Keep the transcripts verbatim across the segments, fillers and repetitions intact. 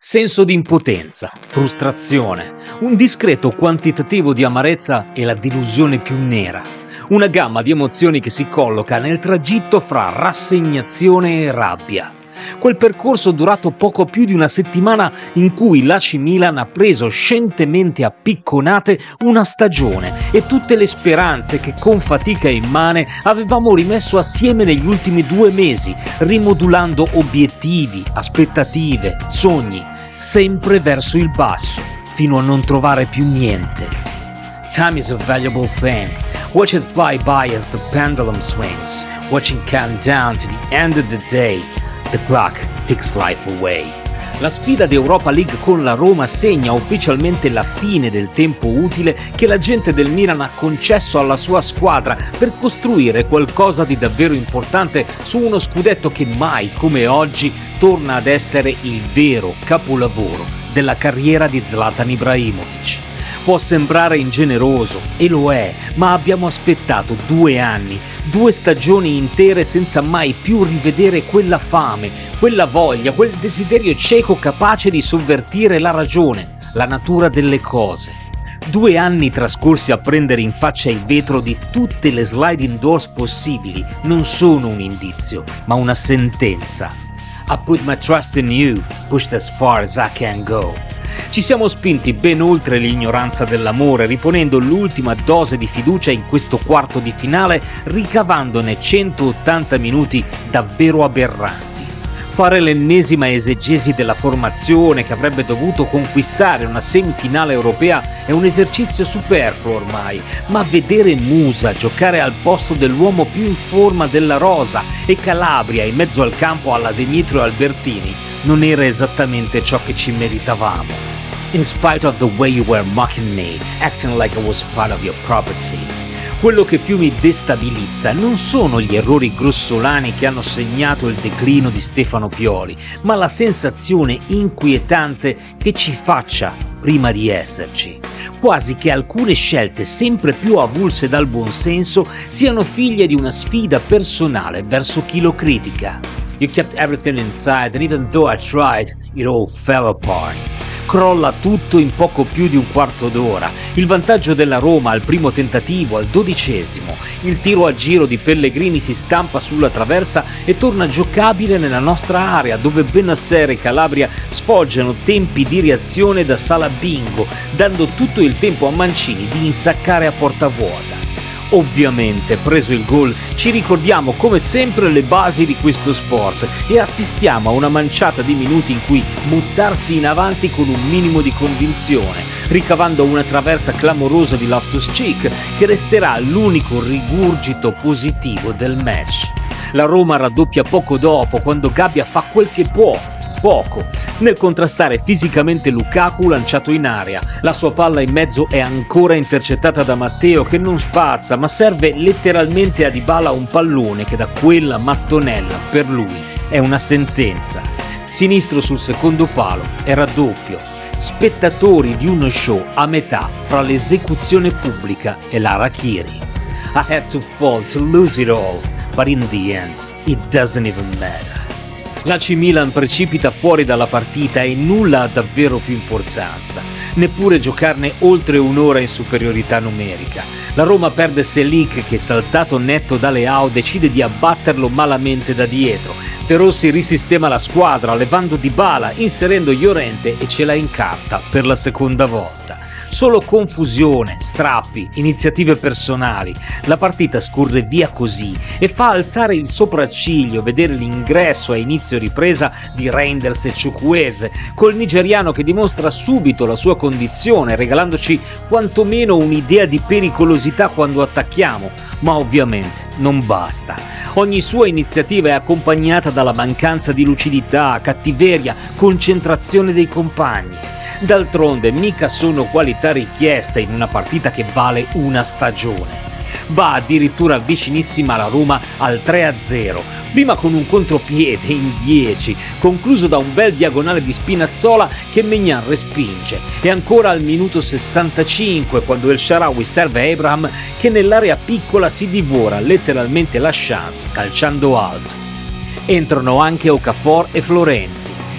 Senso di impotenza, frustrazione, un discreto quantitativo di amarezza e la delusione più nera. Una gamma di emozioni che si colloca nel tragitto fra rassegnazione e rabbia. Quel percorso durato poco più di una settimana in cui l'A C Milan ha preso scientemente a picconate una stagione e tutte le speranze che con fatica immane avevamo rimesso assieme negli ultimi due mesi, rimodulando obiettivi, aspettative, sogni, sempre verso il basso, fino a non trovare più niente. Time is a valuable thing. Watch it fly by as the pendulum swings, watching count down to the end of the day. The clock ticks life away. La sfida d'Europa League con la Roma segna ufficialmente la fine del tempo utile che la gente del Milan ha concesso alla sua squadra per costruire qualcosa di davvero importante su uno scudetto che mai come oggi torna ad essere il vero capolavoro della carriera di Zlatan Ibrahimovic. Può sembrare ingeneroso, e lo è, ma abbiamo aspettato due anni, due stagioni intere senza mai più rivedere quella fame, quella voglia, quel desiderio cieco capace di sovvertire la ragione, la natura delle cose. Due anni trascorsi a prendere in faccia il vetro di tutte le sliding doors possibili non sono un indizio, ma una sentenza. I put my trust in you, pushed as far as I can go. Ci siamo spinti ben oltre l'ignoranza dell'amore, riponendo l'ultima dose di fiducia in questo quarto di finale, ricavandone centottanta minuti davvero aberranti. Fare l'ennesima esegesi della formazione che avrebbe dovuto conquistare una semifinale europea è un esercizio superfluo ormai, ma vedere Musa giocare al posto dell'uomo più in forma della rosa e Calabria in mezzo al campo alla De Nitro e Albertini non era esattamente ciò che ci meritavamo. In spite of the way you were mocking me, acting like I was part of your property. Quello che più mi destabilizza non sono gli errori grossolani che hanno segnato il declino di Stefano Pioli, ma la sensazione inquietante che ci faccia prima di esserci. Quasi che alcune scelte sempre più avulse dal buonsenso siano figlie di una sfida personale verso chi lo critica. You kept everything inside and even though I tried, it all fell apart. Crolla tutto in poco più di un quarto d'ora. Il vantaggio della Roma al primo tentativo, al dodicesimo. Il tiro a giro di Pellegrini si stampa sulla traversa e torna giocabile nella nostra area, dove Bennacer e Calabria sfoggiano tempi di reazione da sala bingo, dando tutto il tempo a Mancini di insaccare a porta vuota. Ovviamente, preso il gol, ci ricordiamo come sempre le basi di questo sport e assistiamo a una manciata di minuti in cui buttarsi in avanti con un minimo di convinzione, ricavando una traversa clamorosa di Loftus-Cheek che resterà l'unico rigurgito positivo del match. La Roma raddoppia poco dopo, quando Gabbia fa quel che può, poco, nel contrastare fisicamente Lukaku lanciato in area. La sua palla in mezzo è ancora intercettata da Matteo che non spazza, ma serve letteralmente a Dybala un pallone che da quella mattonella per lui è una sentenza. Sinistro sul secondo palo e raddoppio. Spettatori di uno show a metà fra l'esecuzione pubblica e l'harakiri. I had to fall to lose it all, but in the end it doesn't even matter. L'A C Milan precipita fuori dalla partita e nulla ha davvero più importanza, neppure giocarne oltre un'ora in superiorità numerica. La Roma perde Selic che, saltato netto da Leao, decide di abbatterlo malamente da dietro. De Rossi risistema la squadra levando Dybala, inserendo Llorente e ce la incarta per la seconda volta. Solo confusione, strappi, iniziative personali. La partita scorre via così e fa alzare il sopracciglio vedere l'ingresso a inizio ripresa di Reinders e Chukwueze, col nigeriano che dimostra subito la sua condizione, regalandoci quantomeno un'idea di pericolosità quando attacchiamo, ma ovviamente non basta. Ogni sua iniziativa è accompagnata dalla mancanza di lucidità, cattiveria, concentrazione dei compagni. D'altronde mica sono qualità richieste in una partita che vale una stagione. Va addirittura vicinissima la Roma al tre a zero, prima con un contropiede in dieci, concluso da un bel diagonale di Spinazzola che Maignan respinge, e ancora al minuto sessantacinque quando El Shaarawy serve Abraham che nell'area piccola si divora letteralmente la chance calciando alto. Entrano anche Okafor e Florenzi.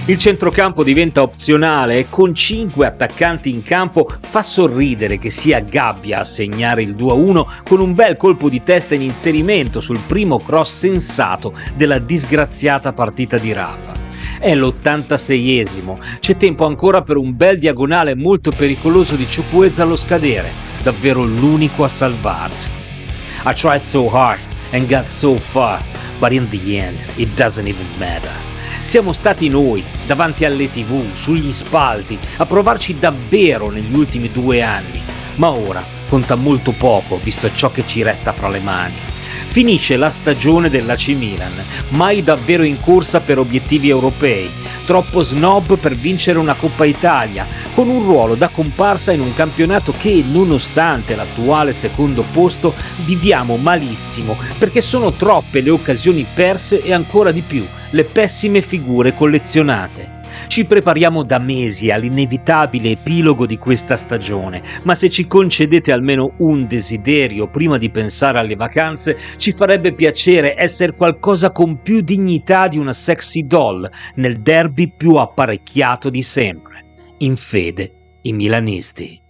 Il centrocampo diventa opzionale e con cinque attaccanti in campo fa sorridere che sia Gabbia a segnare il due a uno con un bel colpo di testa in inserimento sul primo cross sensato della disgraziata partita di Rafa. È l'ottantaseiesimo, c'è tempo ancora per un bel diagonale molto pericoloso di Chukwueze allo scadere, davvero l'unico a salvarsi. I tried so hard and got so far, but in the end it doesn't even matter. Siamo stati noi, davanti alle tivù, sugli spalti, a provarci davvero negli ultimi due anni, ma ora conta molto poco visto ciò che ci resta fra le mani. Finisce la stagione dell'A C Milan, mai davvero in corsa per obiettivi europei, troppo snob per vincere una Coppa Italia, con un ruolo da comparsa in un campionato che, nonostante l'attuale secondo posto, viviamo malissimo perché sono troppe le occasioni perse e ancora di più le pessime figure collezionate. Ci prepariamo da mesi all'inevitabile epilogo di questa stagione, ma se ci concedete almeno un desiderio prima di pensare alle vacanze, ci farebbe piacere essere qualcosa con più dignità di una sexy doll nel derby più apparecchiato di sempre. In fede, i milanisti.